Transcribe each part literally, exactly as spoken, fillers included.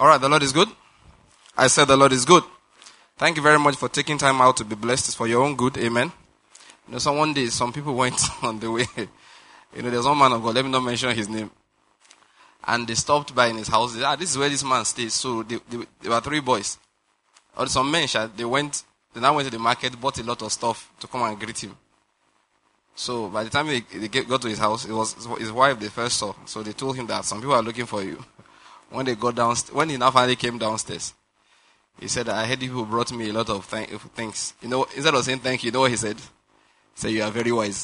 All right, the Lord is good. I said the Lord is good. Thank you very much for taking time out to be blessed. It's for your own good. Amen. You know, some one day, some people went on the way. You know, there's one man of God. Let me not mention his name. And they stopped by in his house. They said, ah, this is where this man stays. So they, they, there were three boys. Or some men, they went, they now went to the market, bought a lot of stuff to come and greet him. So by the time they, they get, got to his house, it was his wife they first saw. So they told him that some people are looking for you. When they got downstairs, when he now finally came downstairs, he said, I heard you brought me a lot of th- things. You know, instead of saying thank you, you know what he said? He said, you are very wise.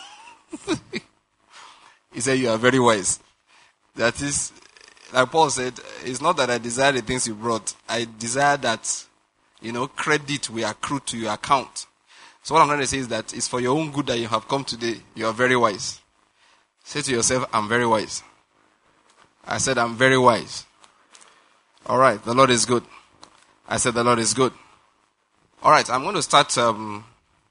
He said, you are very wise. That is, like Paul said, it's not that I desire the things you brought. I desire that, you know, credit will accrue to your account. So what I'm trying to say is that it's for your own good that you have come today. You are very wise. Say to yourself, I'm very wise. I said, I'm very wise. All right, the Lord is good. I said, the Lord is good. All right, I'm going to start um,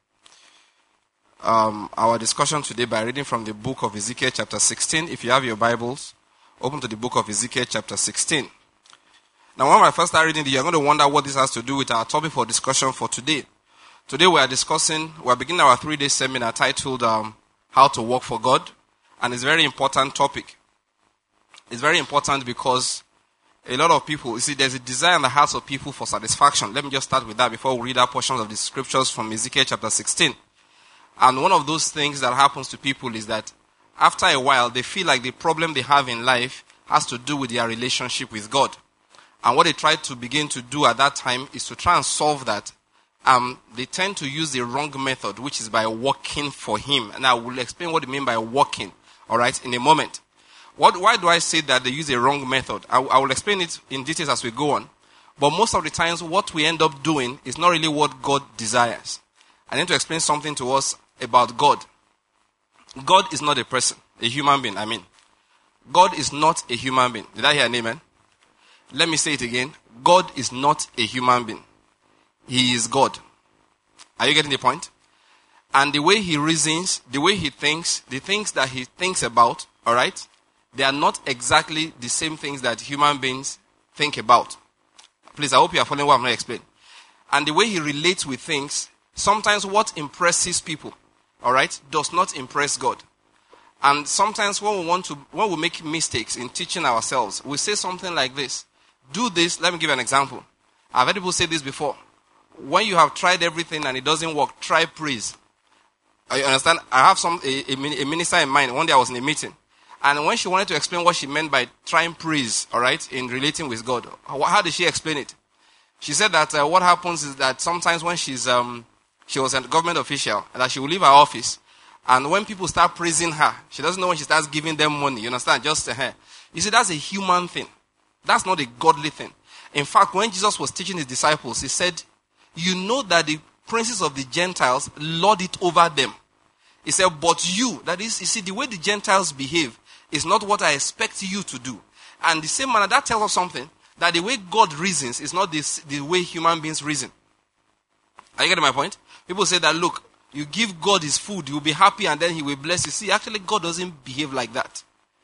um, our discussion today by reading from the book of Ezekiel chapter sixteen. If you have your Bibles, open to the book of Ezekiel chapter sixteen. Now, when I first start reading, you're going to wonder what this has to do with our topic for discussion for today. Today we are discussing, we are beginning our three-day seminar titled um, How to Work for God. And it's a very important topic. It's very important because a lot of people, you see, there's a desire in the hearts of people for satisfaction. Let me just start with that before we read our portions of the scriptures from Ezekiel chapter sixteen. And one of those things that happens to people is that after a while, they feel like the problem they have in life has to do with their relationship with God. And what they try to begin to do at that time is to try and solve that. Um, they tend to use the wrong method, which is by working for Him. And I will explain what I mean by working, all right, in a moment. What, why do I say that they use a wrong method? I, I will explain it in details as we go on. But most of the times, what we end up doing is not really what God desires. I need to explain something to us about God. God is not a person, a human being, I mean. God is not a human being. Did I hear an amen? Let me say it again. God is not a human being. He is God. Are you getting the point? And the way He reasons, the way He thinks, the things that He thinks about, all right, they are not exactly the same things that human beings think about. Please, I hope you are following what I'm going to explain. And the way He relates with things, sometimes what impresses people, all right, does not impress God. And sometimes when we want to, when we make mistakes in teaching ourselves, we say something like this. Do this. Let me give you an example. I've heard people say this before. When you have tried everything and it doesn't work, try praise. You understand? I have some a, a minister in mind. One day I was in a meeting. And when she wanted to explain what she meant by trying praise, all right, in relating with God, how, how did she explain it? She said that uh, what happens is that sometimes when she's, um, she was a government official, and that she will leave her office. And when people start praising her, she doesn't know when she starts giving them money. You understand? Just to her. You see, that's a human thing. That's not a godly thing. In fact, when Jesus was teaching His disciples, He said, you know that the princes of the Gentiles lord it over them. He said, but you, that is, you see, the way the Gentiles behave is not what I expect you to do. And the same manner, that tells us something, that the way God reasons is not this, the way human beings reason. Are you getting my point? People say that, look, you give God His food, you'll be happy, and then He will bless you. See, actually, God doesn't behave like that.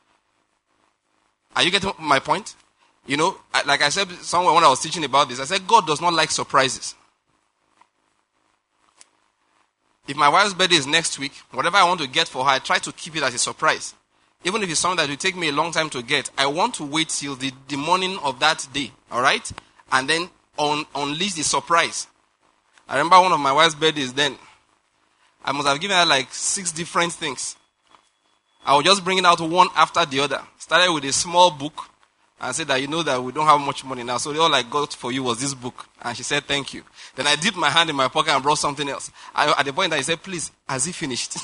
Are you getting my point? You know, like I said somewhere when I was teaching about this, I said God does not like surprises. If my wife's birthday is next week, whatever I want to get for her, I try to keep it as a surprise. Even if it's something that will take me a long time to get, I want to wait till the, the morning of that day, all right? And then un, unleash the surprise. I remember one of my wife's birthdays then. I must have given her like six different things. I was just bringing out one after the other. Started with a small book and said that, you know that we don't have much money now, so all I got for you was this book. And she said, thank you. Then I dipped my hand in my pocket and brought something else. I, at the point that he said, please, has he finished?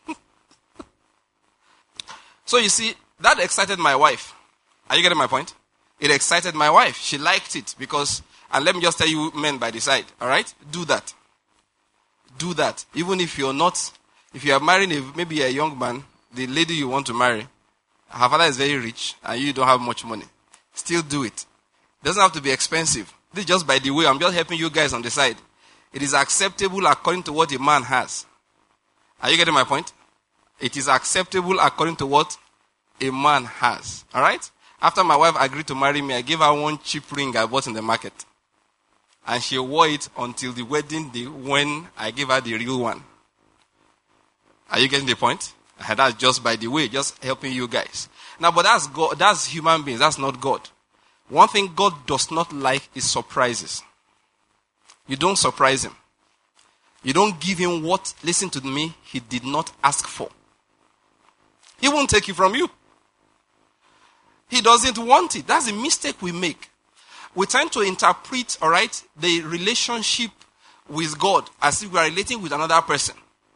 So you see, that excited my wife. Are you getting my point? It excited my wife. She liked it because, and let me just tell you men by the side, all right? Do that. Do that. Even if you're not, if you are marrying a, maybe a young man, the lady you want to marry, her father is very rich and you don't have much money. Still do it. It doesn't have to be expensive. This is just by the way. I'm just helping you guys on the side. It is acceptable according to what a man has. Are you getting my point? It is acceptable according to what a man has. All right? After my wife agreed to marry me, I gave her one cheap ring I bought in the market. And she wore it until the wedding day when I gave her the real one. Are you getting the point? And that's just by the way, just helping you guys. Now, but that's God, that's human beings, that's not God. One thing God does not like is surprises. You don't surprise him. You don't give him what, listen to me, he did not ask for. He won't take it from you. He doesn't want it. That's a mistake we make. We tend to interpret, all right, the relationship with God as if we are relating with another person.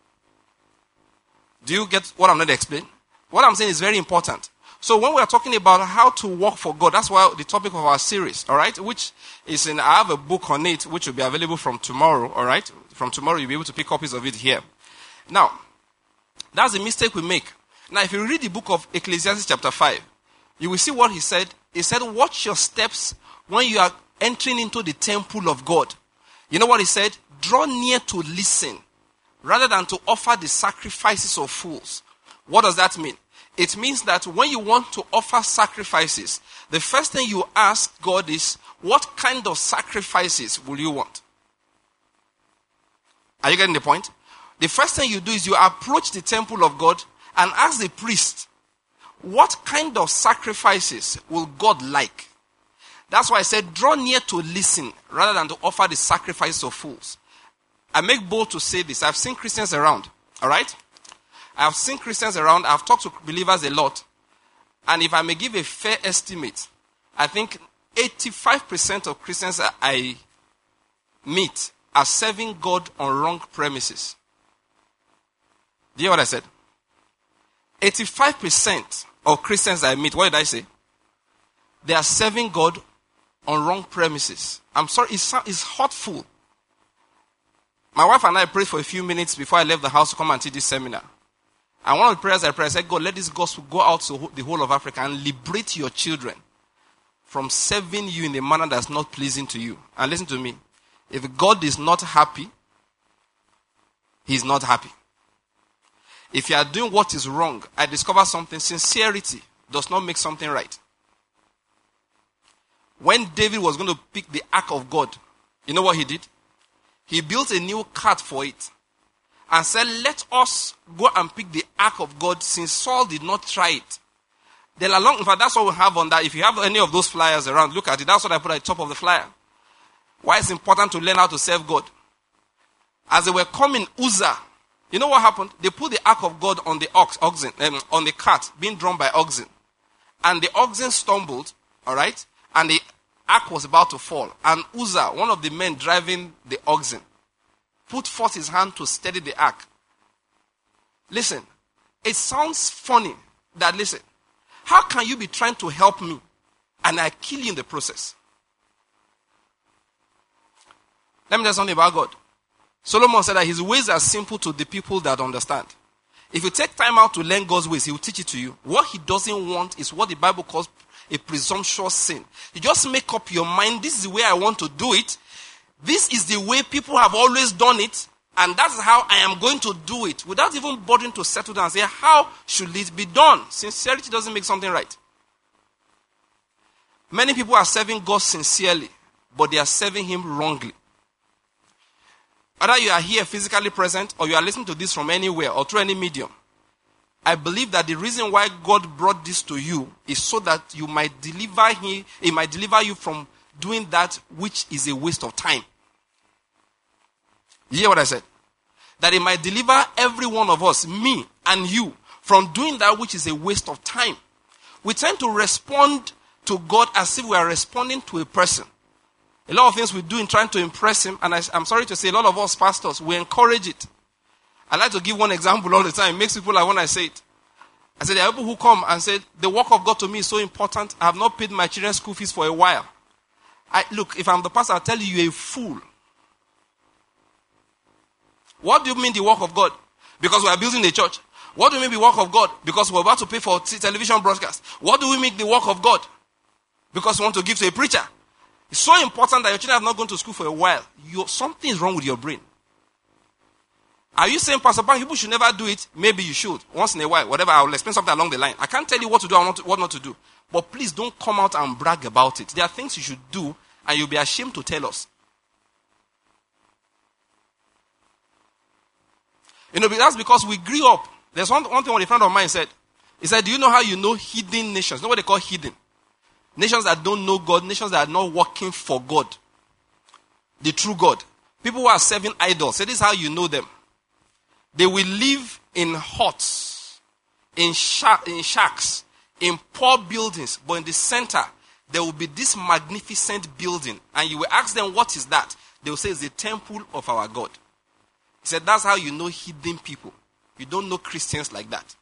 Do you get what I'm going to explain? What I'm saying is very important. So when we are talking about how to work for God, that's why the topic of our series, all right, which is in, I have a book on it, which will be available from tomorrow, all right? From tomorrow, you'll be able to pick copies of it here. Now, that's the mistake we make. Now, if you read the book of Ecclesiastes chapter five, you will see what he said. He said, watch your steps when you are entering into the temple of God. You know what he said? Draw near to listen, rather than to offer the sacrifices of fools. What does that mean? It means that when you want to offer sacrifices, the first thing you ask God is, what kind of sacrifices will you want? Are you getting the point? The first thing you do is you approach the temple of God and ask the priest, what kind of sacrifices will God like? That's why I said, draw near to listen rather than to offer the sacrifices of fools. I make bold to say this. I've seen Christians around, all right? I've seen Christians around. I've talked to believers a lot. And if I may give a fair estimate, I think eighty-five percent of Christians I meet are serving God on wrong premises. Do you hear what I said? eighty-five percent of Christians I meet, what did I say? They are serving God on wrong premises. I'm sorry, it's, it's hurtful. My wife and I prayed for a few minutes before I left the house to come and teach this seminar. And one of the prayers I prayed, I said, God, let this gospel go out to the whole of Africa and liberate your children from serving you in a manner that's not pleasing to you. And listen to me. If God is not happy, he's not happy. If you are doing what is wrong, I discover something. Sincerity does not make something right. When David was going to pick the ark of God, you know what he did? He built a new cart for it and said, let us go and pick the ark of God since Saul did not try it. Then along, in fact, that's what we have on that. If you have any of those flyers around, look at it. That's what I put at the top of the flyer. Why it's important to learn how to serve God. As they were coming, Uzzah, you know what happened? They put the ark of God on the ox, oxen, um, on the cart, being drawn by oxen. And the oxen stumbled, all right? And the ark was about to fall. And Uzzah, one of the men driving the oxen, put forth his hand to steady the ark. Listen, it sounds funny that, listen, how can you be trying to help me and I kill you in the process? Let me tell you something about God. Solomon said that his ways are simple to the people that understand. If you take time out to learn God's ways, he will teach it to you. What he doesn't want is what the Bible calls a presumptuous sin. You just make up your mind, this is the way I want to do it. This is the way people have always done it. And that's how I am going to do it. Without even bothering to settle down and say, how should it be done? Sincerity doesn't make something right. Many people are serving God sincerely, but they are serving him wrongly. Whether you are here physically present or you are listening to this from anywhere or through any medium, I believe that the reason why God brought this to you is so that you might deliver him, he might deliver you from doing that which is a waste of time. You hear what I said? That he might deliver every one of us, me and you, from doing that which is a waste of time. We tend to respond to God as if we are responding to a person. A lot of things we do in trying to impress him, and I, I'm sorry to say, a lot of us pastors, we encourage it. I like to give one example all the time. It makes people like when I say it. I said, there are people who come and say, the work of God to me is so important, I have not paid my children's school fees for a while. I, look, if I'm the pastor, I'll tell you, you're a fool. What do you mean the work of God? Because we are building a church. What do you mean the work of God? Because we're about to pay for t- television broadcast. What do we mean the work of God? Because we want to give to a preacher. It's so important that your children have not gone to school for a while. You're, something is wrong with your brain. Are you saying, Pastor Bank, people should never do it? Maybe you should. Once in a while, whatever, I will explain something along the line. I can't tell you what to do and what not to do. But please don't come out and brag about it. There are things you should do and you'll be ashamed to tell us. You know, that's because we grew up. There's one, one thing what a friend of mine said. He said, do you know how you know hidden nations? You know what they call hidden? Nations that don't know God, nations that are not working for God. The true God. People who are serving idols. So this is how you know them. They will live in huts, in, shack, in shacks, in poor buildings. But in the center, there will be this magnificent building. And you will ask them, what is that? They will say, it's the temple of our God. He said, that's how you know hidden people. You don't know Christians like that.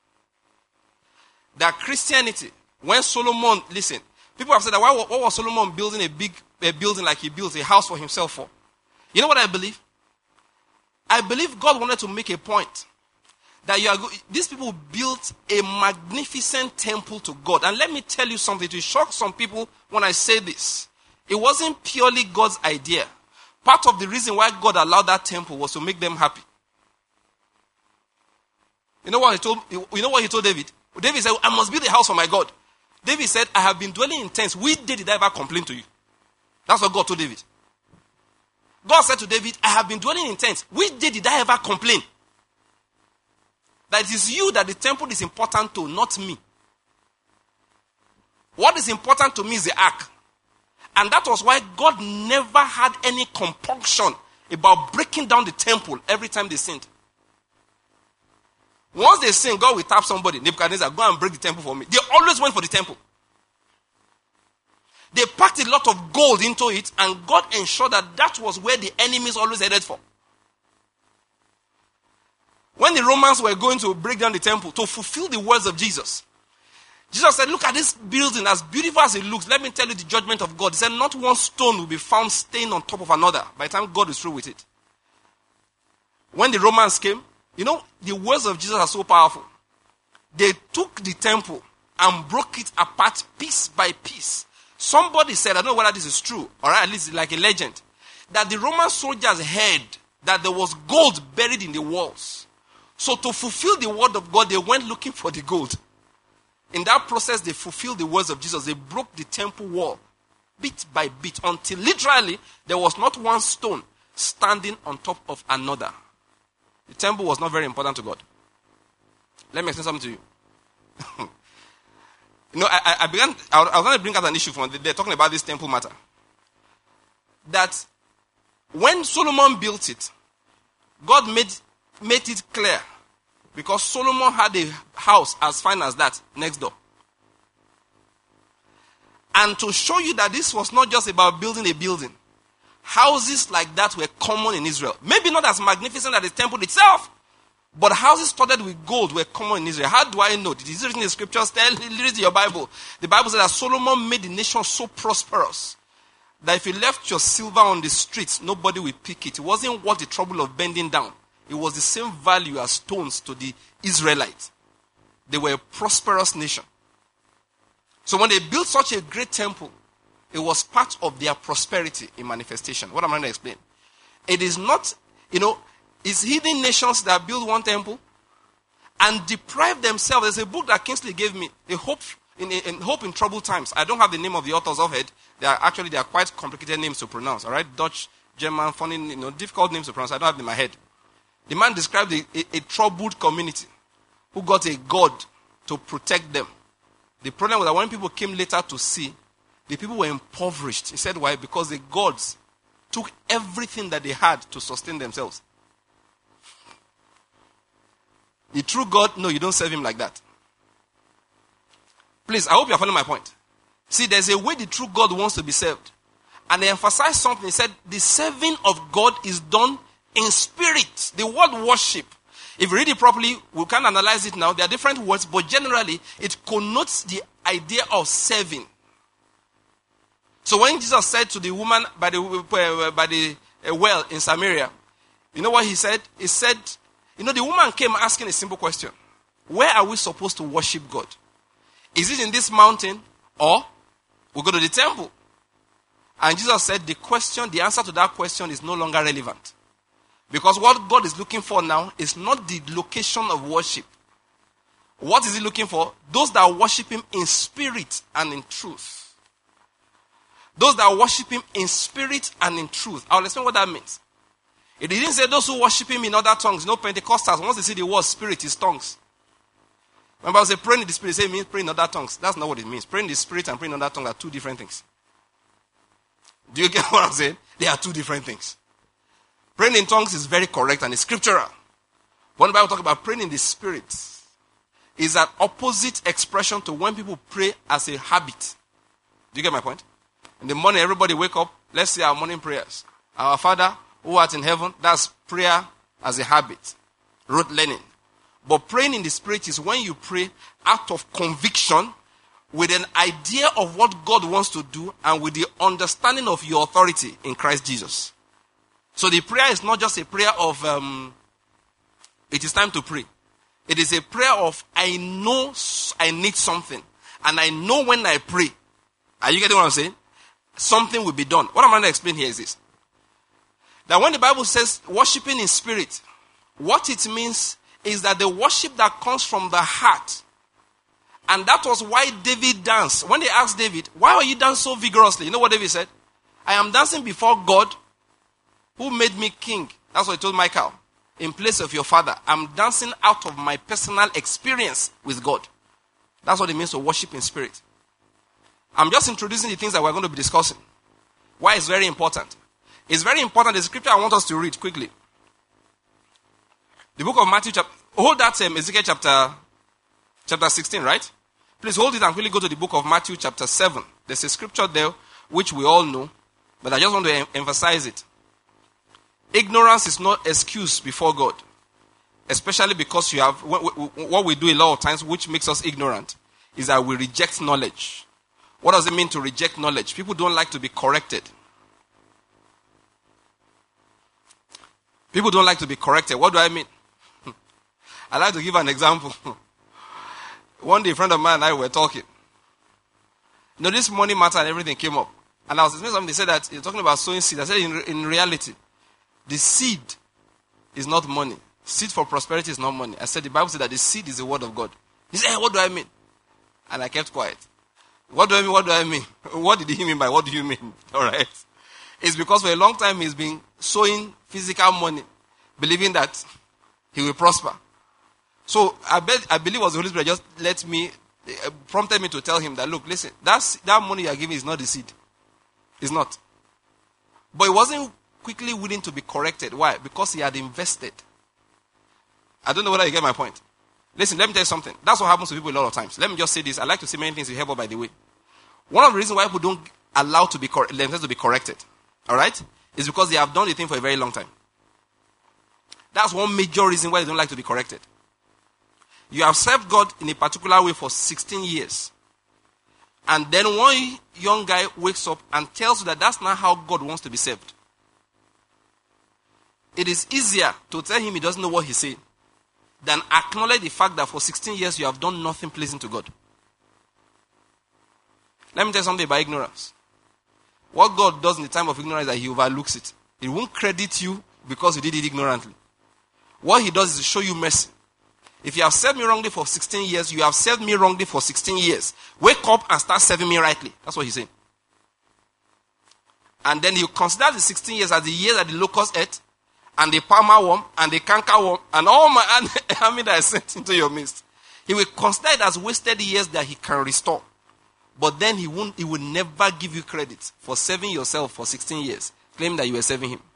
That Christianity, when Solomon, listen, people have said that why, what was Solomon building a big a building like he built a house for himself for? You know what I believe? I believe God wanted to make a point. That you are these people built a magnificent temple to God. And let me tell you something, to shock some people when I say this. It wasn't purely God's idea. Part of the reason why God allowed that temple was to make them happy. You know what he told you know what he told David? David said, I must build a house for my God. David said, I have been dwelling in tents. Which day did I ever complain to you? That's what God told David. God said to David, I have been dwelling in tents. Which day did I ever complain? That it is you that the temple is important to, not me. What is important to me is the ark. And that was why God never had any compunction about breaking down the temple every time they sinned. Once they sin, God will tap somebody. Nebuchadnezzar, go and break the temple for me. They always went for the temple. They packed a lot of gold into it, and God ensured that that was where the enemies always headed for. When the Romans were going to break down the temple to fulfill the words of Jesus, Jesus said, look at this building, as beautiful as it looks. Let me tell you the judgment of God. He said, not one stone will be found staying on top of another by the time God is through with it. When the Romans came, you know, the words of Jesus are so powerful. They took the temple and broke it apart piece by piece. Somebody said, I don't know whether this is true, or at least like a legend, that the Roman soldiers heard that there was gold buried in the walls. So to fulfill the word of God, they went looking for the gold. In that process, they fulfilled the words of Jesus. They broke the temple wall bit by bit until literally there was not one stone standing on top of another. The temple was not very important to God. Let me explain something to you. you know, I, I began, I was going to bring out an issue from the day talking about this temple matter. That when Solomon built it, God made, made it clear. Because Solomon had a house as fine as that next door. And to show you that this was not just about building a building. Houses like that were common in Israel. Maybe not as magnificent as the temple itself, but houses studded with gold were common in Israel. How do I know? It is written in the scriptures. Tell, read your Bible. The Bible says that Solomon made the nation so prosperous that if you left your silver on the streets, nobody will pick it. It wasn't worth the trouble of bending down. It was the same value as stones to the Israelites. They were a prosperous nation. So when they built such a great temple, it was part of their prosperity in manifestation. What am I going to explain? It is not, you know, it's hidden nations that build one temple and deprive themselves. There's a book that Kingsley gave me, A Hope in, in Hope in Troubled Times. I don't have the name of the authors of it. They are actually, they are quite complicated names to pronounce. All right, Dutch, German, funny, you know, difficult names to pronounce. I don't have them in my head. The man described a, a, a troubled community who got a God to protect them. The problem was that when people came later to see, the people were impoverished. He said, why? Because the gods took everything that they had to sustain themselves. The true God, no, you don't serve him like that. Please, I hope you are following my point. See, there's a way the true God wants to be served. And they emphasized something. He said, the serving of God is done in spirit. The word worship, if you read it properly, we can analyze it now. There are different words, but generally, it connotes the idea of serving. So when Jesus said to the woman by the, uh, by the uh, well in Samaria, you know what he said? He said, you know, the woman came asking a simple question. Where are we supposed to worship God? Is it in this mountain or we go to the temple? And Jesus said the question, the answer to that question is no longer relevant. Because what God is looking for now is not the location of worship. What is he looking for? Those that worship him in spirit and in truth. Those that worship him in spirit and in truth. I'll explain what that means. It didn't say those who worship him in other tongues. No, Pentecostals, once they see the word spirit, is tongues. When I say praying in the spirit, say it means praying in other tongues. That's not what it means. Praying in the spirit and praying in other tongues are two different things. Do you get what I'm saying? They are two different things. Praying in tongues is very correct and it's scriptural. When the Bible talks about praying in the spirit, is an opposite expression to when people pray as a habit. Do you get my point? In the morning, everybody wake up. Let's say our morning prayers. Our Father who art in heaven, that's prayer as a habit. Rote learning. But praying in the spirit is when you pray out of conviction with an idea of what God wants to do and with the understanding of your authority in Christ Jesus. So the prayer is not just a prayer of, um, it is time to pray. It is a prayer of, I know I need something. And I know when I pray, are you getting what I'm saying? Something will be done. What I'm going to explain here is this. That when the Bible says worshiping in spirit, what it means is that the worship that comes from the heart. And that was why David danced. When they asked David, why are you dancing so vigorously? You know what David said? I am dancing before God who made me king. That's what he told Michael. In place of your father. I'm dancing out of my personal experience with God. That's what it means to worship in spirit. I'm just introducing the things that we're going to be discussing. Why it's very important. It's very important. The scripture I want us to read quickly. The book of Matthew, chapter, hold that um, Ezekiel chapter, chapter sixteen, right? Please hold it and quickly go to the book of Matthew chapter seven. There's a scripture there which we all know, but I just want to em- emphasize it. Ignorance is not excuse before God. Especially because you have, what we do a lot of times which makes us ignorant is that we reject knowledge. What does it mean to reject knowledge? People don't like to be corrected. People don't like to be corrected. What do I mean? I like to give an example. One day a friend of mine and I were talking. You know, this money matter and everything came up. And I was explaining something. They said that you're talking about sowing seed. I said in, in reality, the seed is not money. Seed for prosperity is not money. I said the Bible said that the seed is the word of God. He said, hey, what do I mean? And I kept quiet. What do I mean? What do I mean? What did he mean by what do you mean? All right. It's because for a long time he's been sowing physical money, believing that he will prosper. So I bet, I believe it was the Holy Spirit just let me, uh, prompted me to tell him that, look, listen, that's, that money you are giving is not the seed. It's not. But he wasn't quickly willing to be corrected. Why? Because he had invested. I don't know whether you get my point. Listen, let me tell you something. That's what happens to people a lot of times. Let me just say this. I like to say many things you hear, by the way. One of the reasons why people don't allow to be cor- themselves to be corrected, all right, is because they have done the thing for a very long time. That's one major reason why they don't like to be corrected. You have served God in a particular way for sixteen years. And then one young guy wakes up and tells you that that's not how God wants to be served. It is easier to tell him he doesn't know what he's saying than acknowledge the fact that for sixteen years you have done nothing pleasing to God. Let me tell you something about ignorance. What God does in the time of ignorance is that he overlooks it. He won't credit you because you did it ignorantly. What he does is to show you mercy. If you have served me wrongly for sixteen years, you have served me wrongly for sixteen years. Wake up and start serving me rightly. That's what he's saying. And then you consider the sixteen years as the years that the locust ate, and the palmer worm, and the canker worm, and all my army that I sent into your midst. He will consider it as wasted years that he can restore. But then he won't, he will never give you credit for serving yourself for sixteen years, claiming that you were serving him.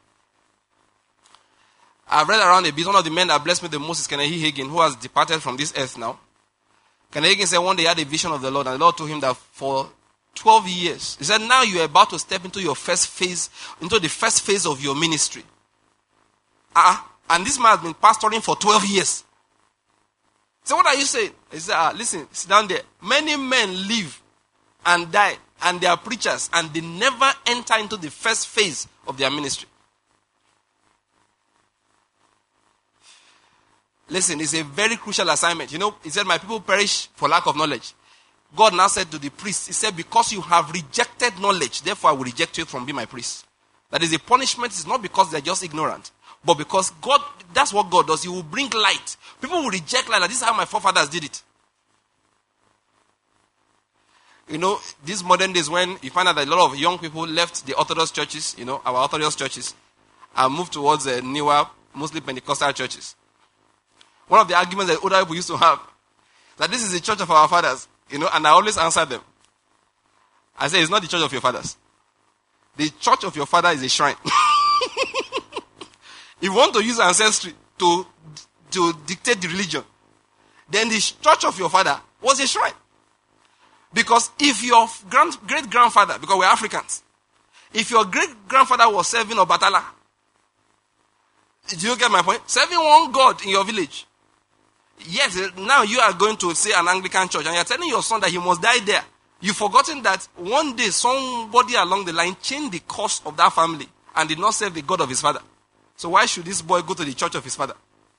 I've read around a bit. One of the men that blessed me the most is Kenneth Hagin, who has departed from this earth now. Kenneth Hagin said one day he had a vision of the Lord, and the Lord told him that for twelve years, he said, now you are about to step into your first phase, into the first phase of your ministry. Ah, uh, and this man has been pastoring for twelve years. So what are you saying? He said, ah, listen, sit down there. Many men live and die, and they are preachers, and they never enter into the first phase of their ministry. Listen, it's a very crucial assignment. You know, he said, my people perish for lack of knowledge. God now said to the priest, he said, because you have rejected knowledge, therefore I will reject you from being my priest. That is a punishment. It's not because they're just ignorant, but because God, that's what God does. He will bring light. People will reject light. Like, this is how my forefathers did it. You know, these modern days when you find out that a lot of young people left the Orthodox churches, you know, our Orthodox churches, and moved towards the newer, mostly Pentecostal churches. One of the arguments that older people used to have, that this is the church of our fathers, you know, and I always answer them. I say, it's not the church of your fathers. The church of your father is a shrine. If you want to use ancestry to, to dictate the religion, then the church of your father was a shrine. Because if your grand, great-grandfather, because we're Africans, if your great-grandfather was serving Obatala, do you get my point? Serving one God in your village. Yes, now you are going to say an Anglican church, and you're telling your son that he must die there. You've forgotten that one day somebody along the line changed the course of that family and did not serve the God of his father. So why should this boy go to the church of his father?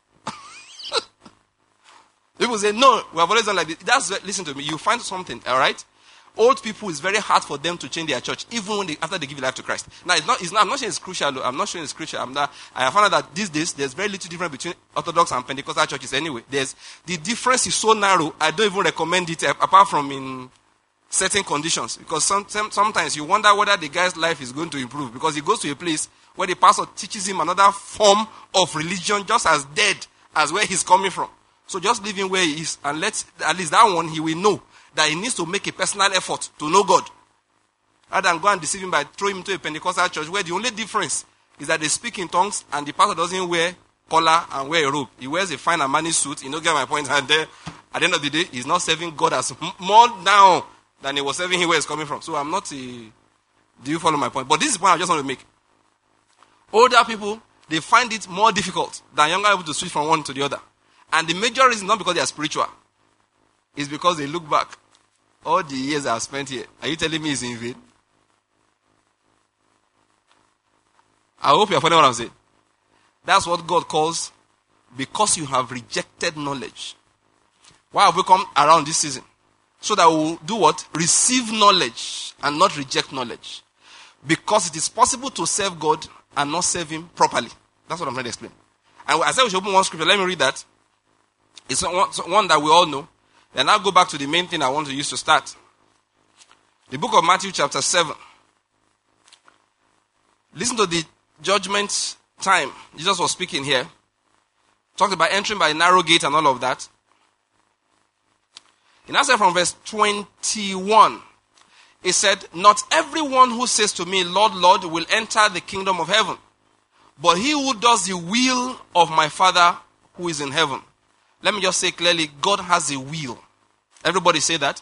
People say, no, we have always done like this. That's, listen to me, you find something, all right? Old people, it's very hard for them to change their church, even when they, after they give life to Christ. Now, it's not, it's not, I'm not saying it's crucial. I'm not saying it's crucial. I'm not, I have found out that these days, there's very little difference between Orthodox and Pentecostal churches anyway. There's, the difference is so narrow, I don't even recommend it, apart from in certain conditions. Because some, some, sometimes you wonder whether the guy's life is going to improve, because he goes to a place where the pastor teaches him another form of religion just as dead as where he's coming from. So just leave him where he is, and let at least that one he will know that he needs to make a personal effort to know God. Rather than go and deceive him by throwing him to a Pentecostal church where the only difference is that they speak in tongues and the pastor doesn't wear collar and wear a robe. He wears a fine Armani suit. You know, get my point? And then at the end of the day, he's not serving God as more now than he was serving him where he's coming from. So I'm not a... Do you follow my point? But this is the point I just want to make. Older people, they find it more difficult than younger people to switch from one to the other. And the major reason, not because they are spiritual, is because they look back. All the years I have spent here, are you telling me it's in vain? I hope you are following what I'm saying. That's what God calls, because you have rejected knowledge. Why have we come around this season? So that we will do what? Receive knowledge and not reject knowledge. Because it is possible to serve God and not serve Him properly. That's what I'm trying to explain. And I said we should open one scripture. Let me read that. It's one that we all know. Then I'll go back to the main thing I want to use to start. The book of Matthew chapter seven. Listen to the judgment time. Jesus was speaking here. Talked about entering by a narrow gate and all of that. In answer from verse twenty-one, it said, "Not everyone who says to me, Lord, Lord, will enter the kingdom of heaven, but he who does the will of my Father who is in heaven." Let me just say clearly, God has a will. Everybody say that.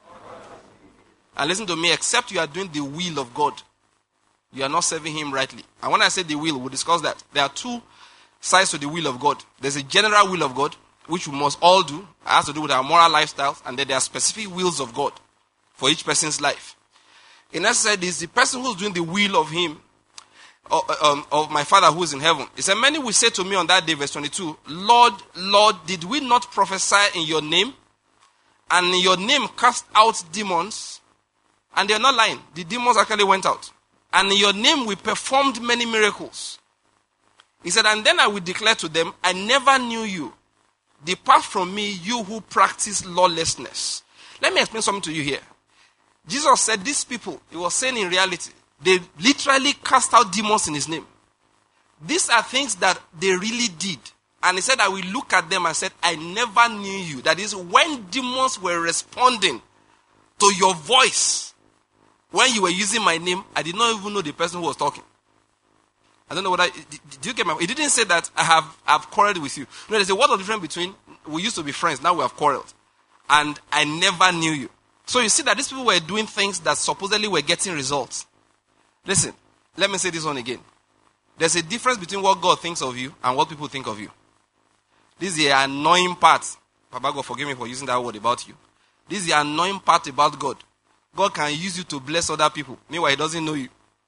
And listen to me, except you are doing the will of God, you are not serving Him rightly. And when I say the will, we'll discuss that. There are two sides to the will of God. There's a general will of God, which we must all do. It has to do with our moral lifestyles. And then there are specific wills of God for each person's life. In essence, it is the person who's doing the will of Him, Of, um, of my Father who is in heaven. He said, "Many will say to me on that day," verse twenty-two, "Lord, Lord, did we not prophesy in your name? And in your name cast out demons?" And they are not lying. The demons actually went out. "And in your name we performed many miracles." He said, "And then I will declare to them, I never knew you. Depart from me, you who practice lawlessness." Let me explain something to you here. Jesus said these people, He was saying in reality, they literally cast out demons in His name. These are things that they really did. And He said, I will look at them and said, I never knew you. That is, when demons were responding to your voice, when you were using my name, I did not even know the person who was talking. I don't know what I... Did you get my... He didn't say that I have I've quarreled with you. No, there's a word of difference between we used to be friends, now we have quarreled. And I never knew you. So you see that these people were doing things that supposedly were getting results. Listen, let me say this one again. There's a difference between what God thinks of you and what people think of you. This is the annoying part. Papa God, forgive me for using that word about you. This is the annoying part about God. God can use you to bless other people. Meanwhile, He doesn't know you.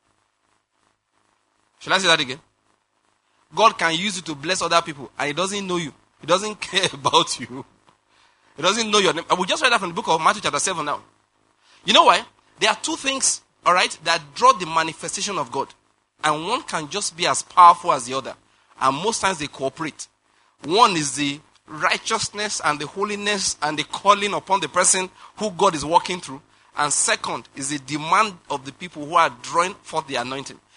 Shall I say that again? God can use you to bless other people and He doesn't know you. He doesn't care about you. He doesn't know your name. I will just read that from the book of Matthew chapter seven now. You know why? There are two things, all right, that draw the manifestation of God. And one can just be as powerful as the other. And most times they cooperate. One is the righteousness and the holiness and the calling upon the person who God is working through. And second is the demand of the people who are drawing forth the anointing.